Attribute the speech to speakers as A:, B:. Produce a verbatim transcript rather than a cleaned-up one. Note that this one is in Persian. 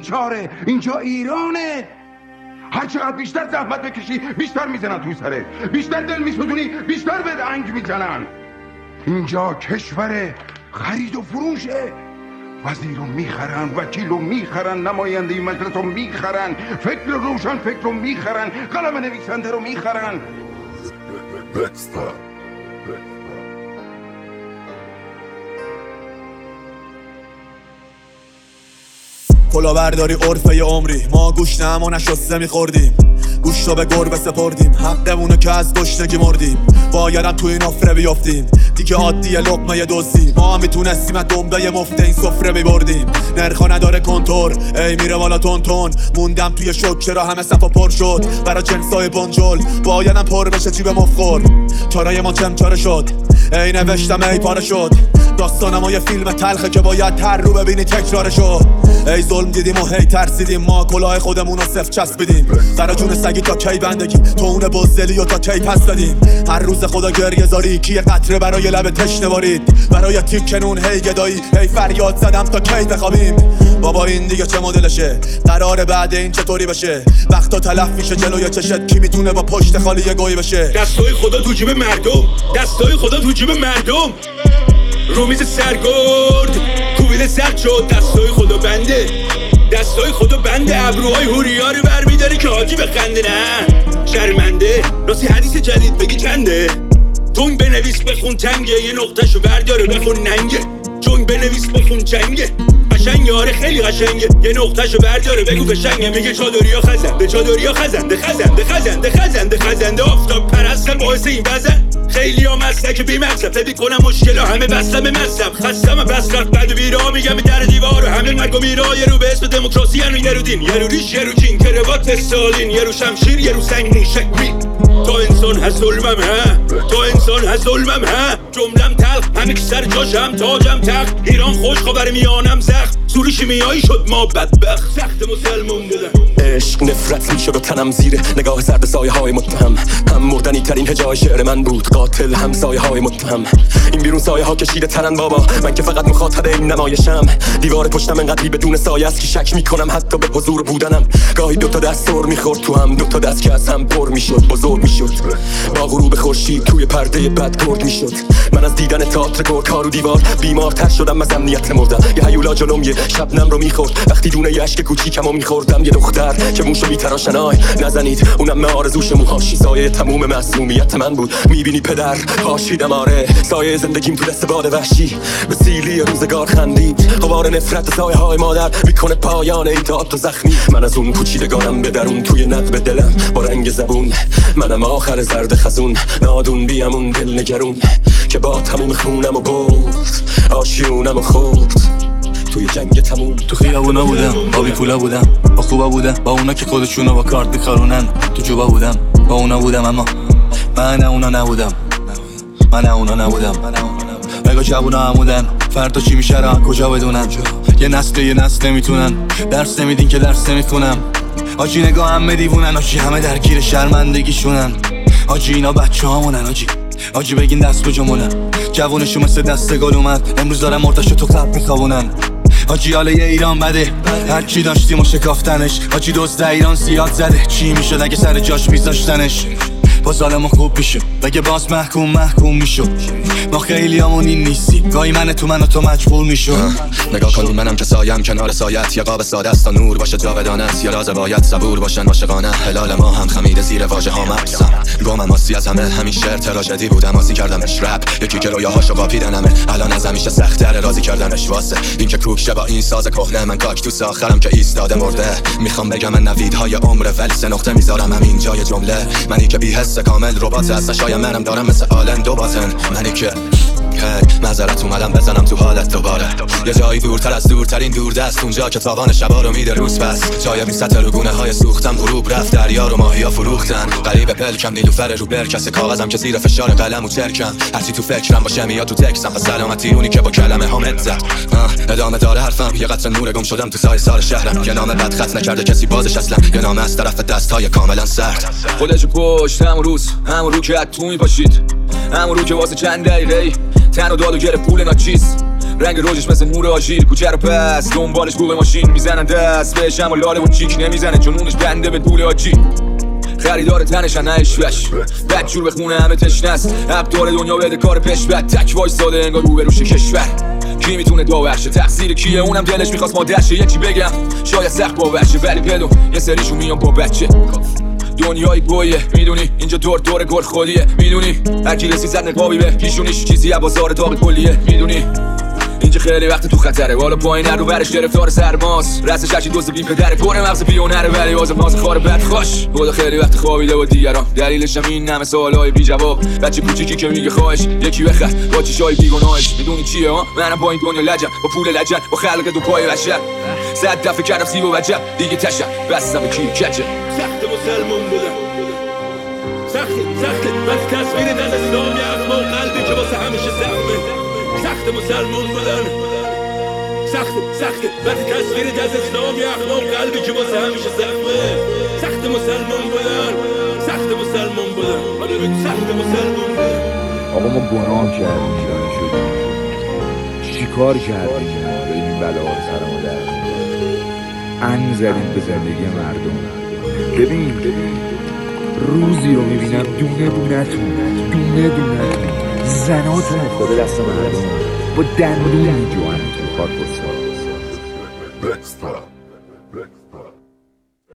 A: بیچاره، اینجا ایرانه. هر چقدر بیشتر زحمت بکشی بیشتر میزنن تو سرت، بیشتر دل میسوزونی بیشتر به انگ میزنن. اینجا کشور خرید و فروشه. وزیرو میخرن، وکیلو میخرن، نماینده مجلس رو میخرن، فکر روشن فکر رو میخرن، قلم نویسنده رو میخرن.
B: کلا برداری عرفه عمری، ما گوشت همو نشسته میخوردیم، گوشت رو به گربه سپردیم، حقمونو که از گشنگی مردیم. بایدم توی این آفره بیافتیم، دیگه عادیه لقمه دوزی. ما هم میتونستیم از دنبه مفته این سفره بیبردیم. نرخا نداره کنتور، ای میره والا تون تون. موندم توی شوک چرا همه صفا پر شد، برا جنسای بنجل بایدم پر بشه جیب مفخور. چارای ما چمچاره شد، ای نوشتم ای پاره شد. داستانم و یه فیلم تلخه که باید تر رو ببینی تکرارشو. ای ظلم دیدیم و هی ترسیدیم، ما کلاه خودمون رو صفر چسبیدیم. سر جون سگی تا کی بندگی، تو اون بزدلی و تا کی پس دادیم. هر روز خدا گریه زاری، کی قطره برای لب تشنه بارید، برای تیک کنون هی گدایی. هی فریاد زدم تا کی بخوابیم، بابا این دیگه چه مدلشه، قراره بعد این چطوری بشه. وقتا تلف میشه جلوی چشت، کی میتونه با پشت خالی یه گوی بشه.
C: دستای خدا تو جیب مردم، دستای خدا تو جیب مردم. رومیز سرگرد کوبیل سرد شد، دستای خدا بنده، دستای خدا بنده. ابروهای هوریا رو برمیداره که حاجی بخنده. نه شرمنده، راستی حدیث جدید بگی چنده. تونگ بنویس بخون تنگه، یه نقطهشو برداره بخون ننگه. جونگ بنویس بخون چنگه، قشنگه آره خیلی قشنگه. یه نقطهشو برداره بگو قشنگه. میگه چادریا خزنده، چادریا خزنده، خزنده خزنده خزنده خزنده. آفتاب پرستن باعث این وزن، خیلی ها مسلک بی مذهب. فدی کنم مشکل ها همه بستم به مذهب. خستم بس کرد بد و بیرا، میگم در دیوار و همه مرگ و میرا. یه رو به اسم دموکراسی هنو یه رو دین، یه رو ریش یه رو چین، کروات استالین، یه رو شمشیر یه رو سنگ موشک بی. تو انسان هست ظلمم ها، تو انسان هست ظلمم ها. جملم تلخ همه که سر جاشم، تاجم تخت. ایران خوش خبر میانم زخم، سوری شیمیایی شد ما بدبخت. سخت مسلمون بودم،
D: عشق نفرت میشد و تنم زیره نگاه سرد سایه های متهم. هم مردنی ترین هجای شعر من بود، قاتل هم سایه های متهم. این بیرون سایه ها کشیده ترن بابا، من که فقط مخاطب این نمایشم. دیوار پشتم انقدری بدون سایه است که شک میکنم حتی به حضور بودنم. گاهی دوتا دست سر میخورد تو هم، دوتا دست که از هم پر میشد بزرگ میشد. با غروب خورشید توی پرده بد گرد میشد. من از دیدن تئاتر گورکار و دیوار بیمارتر شدم، از امنیت مردم. یه هیولا جلوم یه شبنم رو میخورد، وقتی دونه یه اشک کوچیکمو میخوردم. یه دختر که موشو میتراشن، آی نزنید اونم آرزوش موهاشی. سایه تموم معصومیت من بود، میبینی پدر پاشیدم آره. سایه زندگیم تو دست باد وحشی، به سیلی روزگار خندید. غبار نفرت سایه های مادر میکنه پایان این تئاتر زخمی. من از اون کوچیدگانم به درون، توی نقب دلم با رنگ زبون. منم آخر زرد خزون، نادون بیم اون دل نگرون که با تموم خونم و برد، آشیونم و خورد توی جنگ تموم.
E: تو خیابونا بودم، با بی پولا بودم، با خوبا بودم، با اونا که خودشونو با کارت میخارونن. تو جوبا بودم، با اونا بودم، اما من اونا نبودم، من اونا نبودم. نگاه جوونا همودن، فردا چی میشه را کجا بدونن. یه نسل یه نسل نمیتونن، درس نمیدین که درس نمیخونم. آجی نگاه همه دیوونن، آجی همه درگیر شرمندگیشونن. آجی اینا بچه هامونن، آجی آجی بگین دست کجامونن. جوونشو مثل دست گل اومد، امروز دارم مرداشو تو قبل میخوابونن. آجی حالا یه ایران بده، هرچی داشتیم و شکافتنش. آجی دزد ایران زیاد زده، چی میشد اگه سر جاش میذاشتنش. با ظالمو خوب میشد، بگه باز محکوم محکوم میشد. ما خیلی همون این نیستیم، گاهی من تو من و تو مجبور میشد.
D: نگاه کنی منم که سایم کنار سایت، یا قاب ساده است تا نور باشه جاودانه است. یا راز باید صبور باشن عاشقانه، هلال ما هم خمیده زیر واژه ها مقصم. گمم آسی از همه همین شعر تراژدی بودم، آسی کردمش رپ. یکی که رویاهاشو قاپیدن همه، الان از همیشه سخت‌تر راضی کردنش واسه این که کوک شه با این ساز کهنه. من کاکتوس آخرم که ایستاده مرده. میخوام بگم من نویدهای عمر، ولی سه نقطه میذارم همین جای جمله. منی که بی حس کامل ربات هست، شاید منم دارم مثل آلن دو باتن. منی که معذرت اومدم بزنم تو حالت دوباره. یه جایی دورتر از دورترین دوردست، اونجا که تاوان شبا رو میده روز پس. جای بی سطح رو گونه های سوختم، غروب رفت دریا رو ماهیا فروختن. غریب پلکم نیلوفر رو برکس کاغذم که زیر فشار قلم و چرکم. هرچی تو فکرم باشه میاد تو تکسم، پس سلامتی اونی که با کلمه هامت زد. ادامه داره حرفم، یه قطره نور گم شدم تو سایه سار شهرم. یه نامه بد خط نکرده کسی بازش اصلا، یه نامه از طرف دستای کاملا سرد.
F: خودشو پشت همون روز، همون رو که تو میپاشید، همون رو که واسه چند دقیقه تن و داد و گره پول ناچیز. رنگ روزش مثل نور آژیر، کوچه رو پس دنبالش گوه ماشین میزنن دست بهش، اما لاله اون چیک نمیزنه چون اونش بنده به طول آجی. خریدار تنشن نه اشوش، بدجور به خونه همه تشنست، حق داره دنیا بده کار پش بد، تک وایساده انگار رو به روش کشور. کی میتونه داورشه تقصیر کیه؟ اونم دلش میخواست مادرشه. یکی بگم شاید سخت باورشه ولی بدون یه سریشون میان با بچه. دنیای گویه میدونی، اینجا دور دور گل خودیه میدونی، هر کی رسی زد نقابی به پیشونیش چیزی از بازار داغ کلیه میدونی. اینجا خیلی وقت تو خطره، بالا پایین رو برش گرفتار سرماس، رسش هرچی دوست بی پدره، پر مغز پیونره ولی بازم ناز خار بد خوش. خدا خیلی وقت خوابیده و دیگران، دلیلش هم این همه سوالای بی جواب. بچه کوچیکی که میگه خواهش یکی بخر با چشای بیگناهش. میدونی چیه ها؟ منم با این دنیا لجم، با پول لجن، با خلق دو پای بشر. صد دفعه کردم سیب و وجب دیگه تشم، بستم به کی کچه.
C: سخت مسلمون بودم، سخت سخت بس تصویر در اسلام یخم و قلبی که واسه همیشه زخمه. سخت مسلمون بودن، سخت سخت بس تصویر در اسلام یخم و قلبی که واسه همیشه زخمه. سخت مسلمون بودن، سخت مسلمون بودن، سخت مسلمون بودن.
G: آقا ما گناه کردیم ایرانی شدیم، چی کار کردیم به این بلا رو سرمو در ان زدیم به زندگی مردم. ببین روزی رو میبینم دونه دونه تون دونه دونه تون زناتون افتاده دست مردم با دندون میجوانتون کار بسار.